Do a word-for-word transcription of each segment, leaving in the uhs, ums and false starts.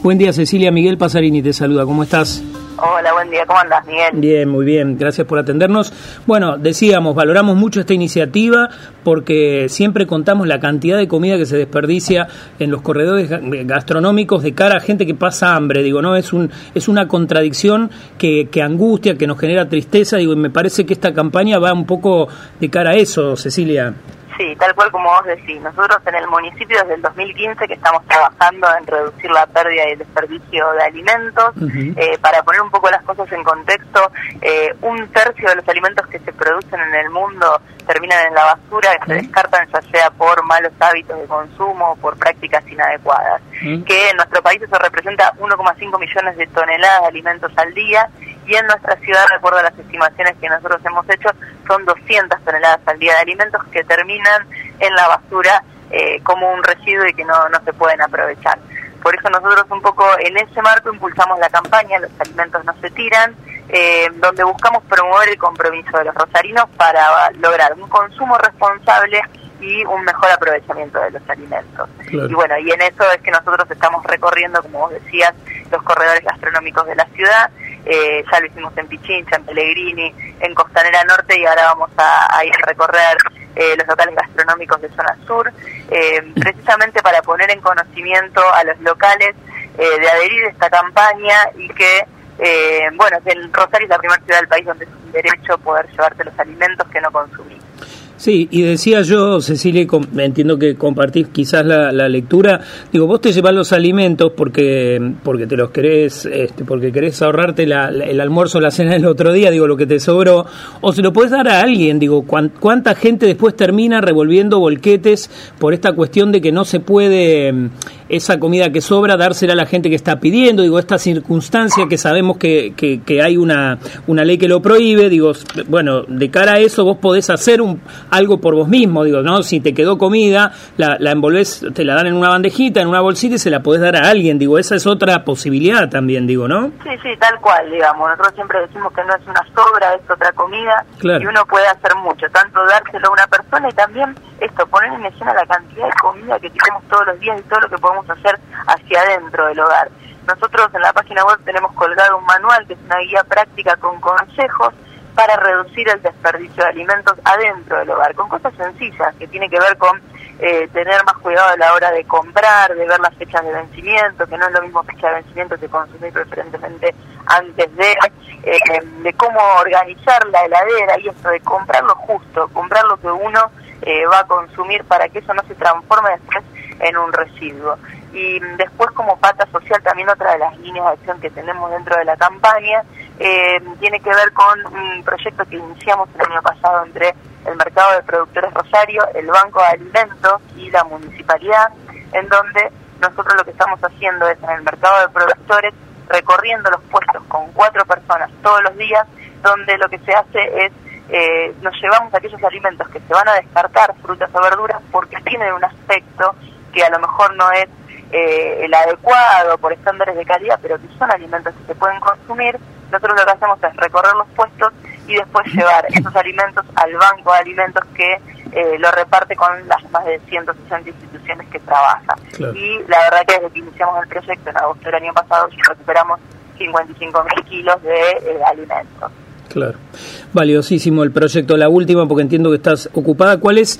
Buen día, Cecilia. Miguel Pasarini te saluda. ¿Cómo estás? Hola, buen día. ¿Cómo andás, Miguel? Bien, muy bien. Gracias por atendernos. Bueno, decíamos, valoramos mucho esta iniciativa porque siempre contamos la cantidad de comida que se desperdicia en los corredores gastronómicos de cara a gente que pasa hambre. Digo, no es un es una contradicción que, que angustia, que nos genera tristeza. Digo, y me parece que esta campaña va un poco de cara a eso, Cecilia. Sí, tal cual como vos decís. Nosotros en el municipio desde el dos mil quince que estamos trabajando en reducir la pérdida y el desperdicio de alimentos. Uh-huh. eh, para poner un poco las cosas en contexto, eh, un tercio de los alimentos que se producen en el mundo terminan en la basura, que uh-huh. se descartan ya sea por malos hábitos de consumo o por prácticas inadecuadas. Uh-huh. Que en nuestro país eso representa uno coma cinco millones de toneladas de alimentos al día. Y en nuestra ciudad, de acuerdo a las estimaciones que nosotros hemos hecho, son doscientas toneladas al día de alimentos que terminan en la basura eh, como un residuo y que no, no se pueden aprovechar. Por eso nosotros un poco en ese marco impulsamos la campaña Los Alimentos No Se Tiran, eh, donde buscamos promover el compromiso de los rosarinos para lograr un consumo responsable y un mejor aprovechamiento de los alimentos. Claro. Y bueno, y en eso es que nosotros estamos recorriendo, como vos decías, los corredores gastronómicos de la ciudad. Eh, ya lo hicimos en Pichincha, en Pellegrini, en Costanera Norte, y ahora vamos a, a ir a recorrer eh, los locales gastronómicos de zona sur, eh, precisamente para poner en conocimiento a los locales eh, de adherir a esta campaña y que, eh, bueno, que el Rosario es la primera ciudad del país donde es un derecho poder llevarte los alimentos que no consumís. Sí, y decía yo, Cecilia, entiendo que compartís quizás la, la lectura, digo, vos te llevás los alimentos porque porque te los querés, este, porque querés ahorrarte la, la, el almuerzo o la cena del otro día, digo, lo que te sobró, o se lo podés dar a alguien, digo, ¿cuán, cuánta gente después termina revolviendo volquetes por esta cuestión de que no se puede esa comida que sobra dársela a la gente que está pidiendo, digo, esta circunstancia que sabemos que, que, que hay una, una ley que lo prohíbe, digo, bueno, de cara a eso vos podés hacer un algo por vos mismo, digo, ¿no? Si te quedó comida, la, la envolvés, te la dan en una bandejita, en una bolsita y se la podés dar a alguien, digo, esa es otra posibilidad también, digo, ¿no? Sí, sí, tal cual, digamos, nosotros siempre decimos que no es una sobra, es otra comida, claro. Y uno puede hacer mucho, tanto dárselo a una persona y también esto, poner en escena la cantidad de comida que tenemos todos los días y todo lo que podemos hacer hacia adentro del hogar. Nosotros en la página web tenemos colgado un manual que es una guía práctica con consejos para reducir el desperdicio de alimentos adentro del hogar, con cosas sencillas que tienen que ver con eh, tener más cuidado a la hora de comprar, de ver las fechas de vencimiento, que no es lo mismo fecha de vencimiento que consumir preferentemente antes de, eh, de cómo organizar la heladera y esto de comprar lo justo, comprar lo que uno eh, va a consumir para que eso no se transforme después en un residuo. Y después, como pata social, también otra de las líneas de acción que tenemos dentro de la campaña eh, tiene que ver con un proyecto que iniciamos el año pasado entre el Mercado de Productores Rosario, el Banco de Alimentos y la Municipalidad, en donde nosotros lo que estamos haciendo es en el Mercado de Productores recorriendo los puestos con cuatro personas todos los días, donde lo que se hace es eh, nos llevamos aquellos alimentos que se van a descartar, frutas o verduras, porque tienen un aspecto que a lo mejor no es Eh, el adecuado por estándares de calidad, pero que son alimentos que se pueden consumir. Nosotros lo que hacemos es recorrer los puestos y después llevar esos alimentos al banco de alimentos que eh, lo reparte con las más de ciento sesenta instituciones que trabaja. Claro. Y la verdad que desde que iniciamos el proyecto en agosto del año pasado recuperamos cincuenta y cinco mil kilos de eh, alimentos. Claro, valiosísimo el proyecto. La última, porque entiendo que estás ocupada. ¿Cuál es,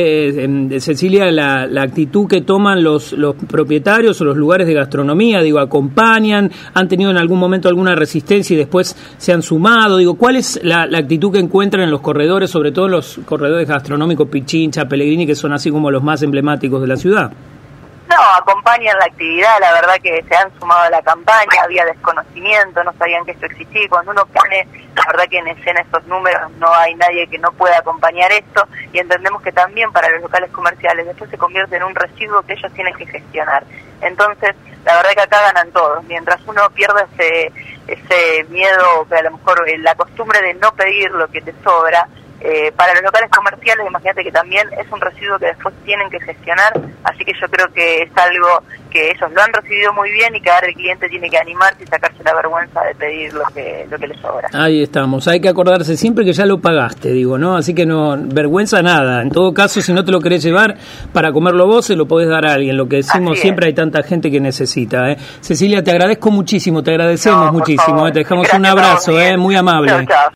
eh, Cecilia, la, la actitud que toman los, los propietarios o los lugares de gastronomía? Digo, ¿acompañan? ¿Han tenido en algún momento alguna resistencia y después se han sumado? Digo, ¿cuál es la, la actitud que encuentran en los corredores, sobre todo en los corredores gastronómicos Pichincha, Pellegrini, que son así como los más emblemáticos de la ciudad? No, acompañan la actividad, la verdad que se han sumado a la campaña, había desconocimiento, no sabían que esto existía, y cuando uno pone, la verdad que en escena estos números no hay nadie que no pueda acompañar esto, y entendemos que también para los locales comerciales después se convierte en un residuo que ellos tienen que gestionar. Entonces, la verdad que acá ganan todos, mientras uno pierde ese, ese miedo, a lo mejor la costumbre de no pedir lo que te sobra, Eh, para los locales comerciales, imagínate que también es un residuo que después tienen que gestionar, así que yo creo que es algo que ellos lo han recibido muy bien y que ahora el cliente tiene que animarse y sacarse la vergüenza de pedir lo que lo que les sobra. Ahí estamos, hay que acordarse siempre que ya lo pagaste, digo, ¿no? Así que no, vergüenza nada. En todo caso, si no te lo querés llevar para comerlo vos, se lo podés dar a alguien. Lo que decimos siempre, hay tanta gente que necesita, ¿eh? Cecilia, te agradezco muchísimo, te agradecemos no, muchísimo, ¿eh? Te dejamos Gracias un abrazo, ¿eh? Muy amable. Chau, chau.